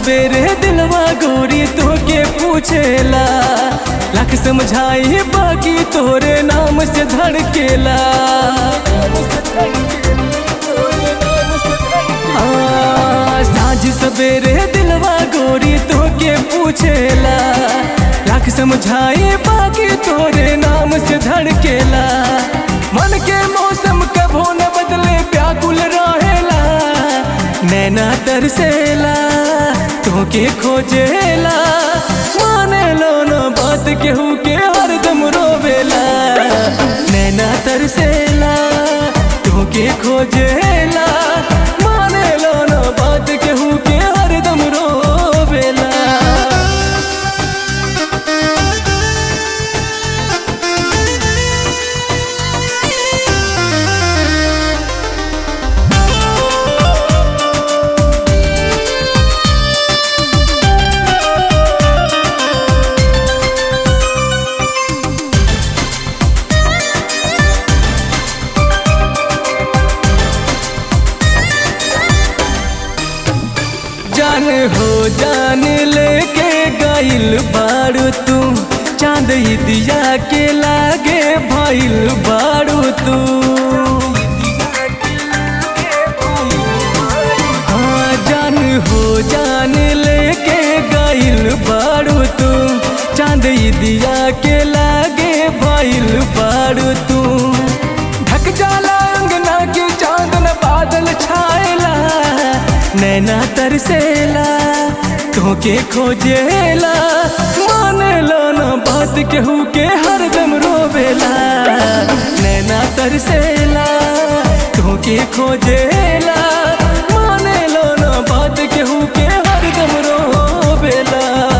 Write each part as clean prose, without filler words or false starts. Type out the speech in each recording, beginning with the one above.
सवेरे दिलवा गोरी तोके पूछेला, लाख समझाई बाकी तोरे नाम से धड़केला। साँझ सवेरे दिलवा गोरी तोके पूछेला, लाख समझाई बाकी तोरे नाम से धड़केला। मन के मौसम कभो न बदले व्याकुल रहेला, नैना तरसेला तोके खोजेला। माने लो न बात केहू के हरदम रोवेला, नैना तरसेला तोके खोजेला। माने लो न बात केहू के हरदम रोवेला। जान हो जान लेके गाइल बारू तू, चांद ही दिया के लागे भाइल बारू तू। हाँ जान हो जान लेके गाइल बारू तू, चांद ही दिया के लागे भाइल बारू तू। ढक जाला अंगना की चांदन बादल छाएला, नैना तरसेला तोके खोजेला। माने लो न बात केहू के हरदम रोवेला, नैना तरसेला तोके खोजेला। माने लो न बात केहू के हरदम रोवेला।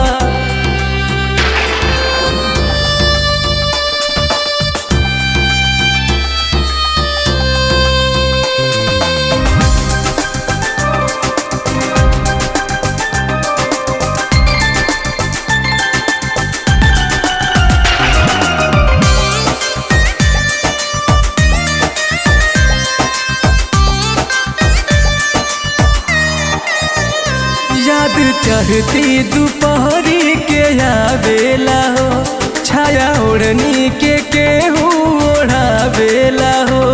याद चढ़ती दोपहरी के आवेला हो, छाया ओढ़नी के केहू ओढ़ावेला हो।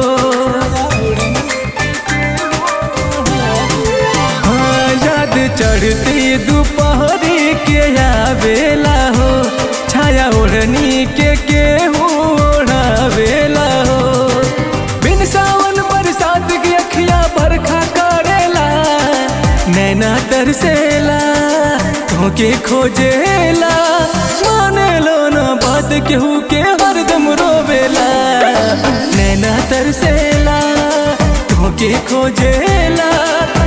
हाँ याद चढ़ती दोपहरी के आवेला हो, छाया ओढ़नी के केहू ओढ़ावेला हो। बिन सावन बरसात की अखियाँ बरखा करेला, नैना तरसेला तोके खोजेला। माने लो न बात केहू के हरदम रोवेला, नैना तरसेला तोके खोजेला।